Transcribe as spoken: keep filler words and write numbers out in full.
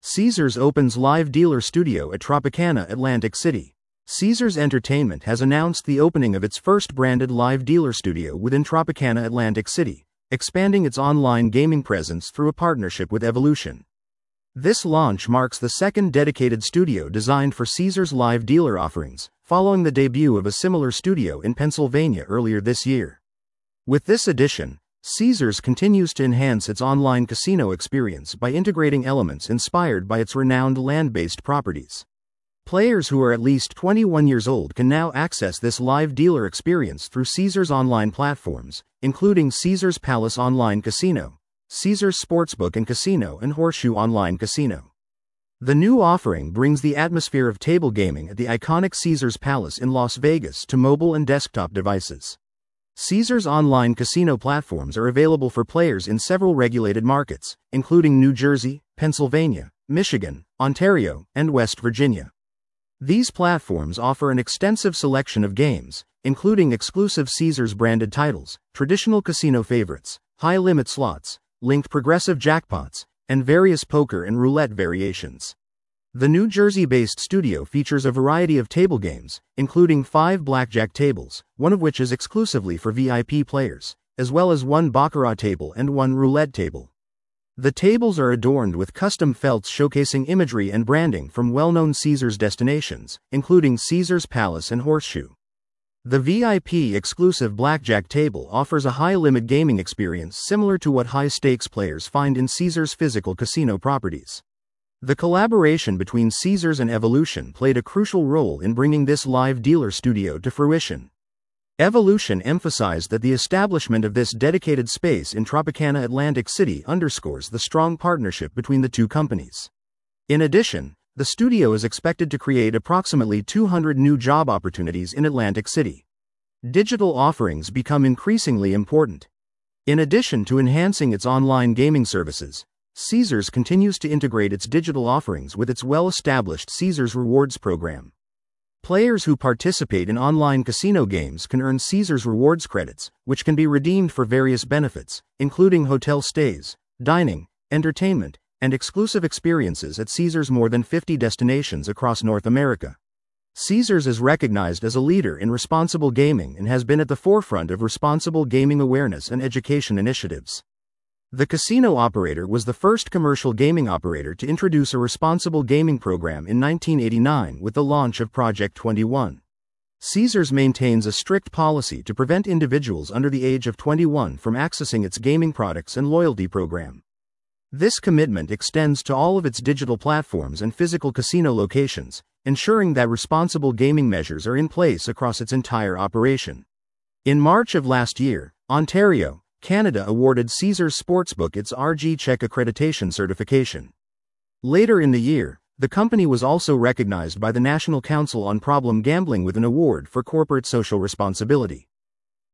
Caesars opens live dealer studio at Tropicana, Atlantic City. Caesars Entertainment has announced the opening of its first branded live dealer studio within Tropicana, Atlantic City, expanding its online gaming presence through a partnership with Evolution. This launch marks the second dedicated studio designed for Caesars live dealer offerings, following the debut of a similar studio in Pennsylvania earlier this year. With this addition, Caesars continues to enhance its online casino experience by integrating elements inspired by its renowned land-based properties. Players who are at least twenty-one years old can now access this live dealer experience through Caesars online platforms, including Caesars Palace Online Casino, Caesars Sportsbook and Casino, and Horseshoe Online Casino. The new offering brings the atmosphere of table gaming at the iconic Caesars Palace in Las Vegas to mobile and desktop devices. Caesars online casino platforms are available for players in several regulated markets, including New Jersey, Pennsylvania, Michigan, Ontario, and West Virginia. These platforms offer an extensive selection of games, including exclusive Caesars-branded titles, traditional casino favorites, high-limit slots, linked progressive jackpots, and various poker and roulette variations. The New Jersey-based studio features a variety of table games, including five blackjack tables, one of which is exclusively for V I P players, as well as one baccarat table and one roulette table. The tables are adorned with custom felts showcasing imagery and branding from well-known Caesars destinations, including Caesars Palace and Horseshoe. The V I P exclusive blackjack table offers a high-limit gaming experience similar to what high-stakes players find in Caesars physical casino properties. The collaboration between Caesars and Evolution played a crucial role in bringing this live dealer studio to fruition. Evolution emphasized that the establishment of this dedicated space in Tropicana, Atlantic City underscores the strong partnership between the two companies. In addition, the studio is expected to create approximately two hundred new job opportunities in Atlantic City. Digital offerings become increasingly important. In addition to enhancing its online gaming services, Caesars continues to integrate its digital offerings with its well-established Caesars Rewards program. Players who participate in online casino games can earn Caesars Rewards credits, which can be redeemed for various benefits, including hotel stays, dining, entertainment, and exclusive experiences at Caesars' more than fifty destinations across North America. Caesars is recognized as a leader in responsible gaming and has been at the forefront of responsible gaming awareness and education initiatives. The casino operator was the first commercial gaming operator to introduce a responsible gaming program in nineteen eighty-nine with the launch of Project twenty-one. Caesars maintains a strict policy to prevent individuals under the age of twenty-one from accessing its gaming products and loyalty program. This commitment extends to all of its digital platforms and physical casino locations, ensuring that responsible gaming measures are in place across its entire operation. In March of last year, Ontario, Canada awarded Caesars Sportsbook its R G Check accreditation certification. Later in the year, the company was also recognized by the National Council on Problem Gambling with an award for corporate social responsibility.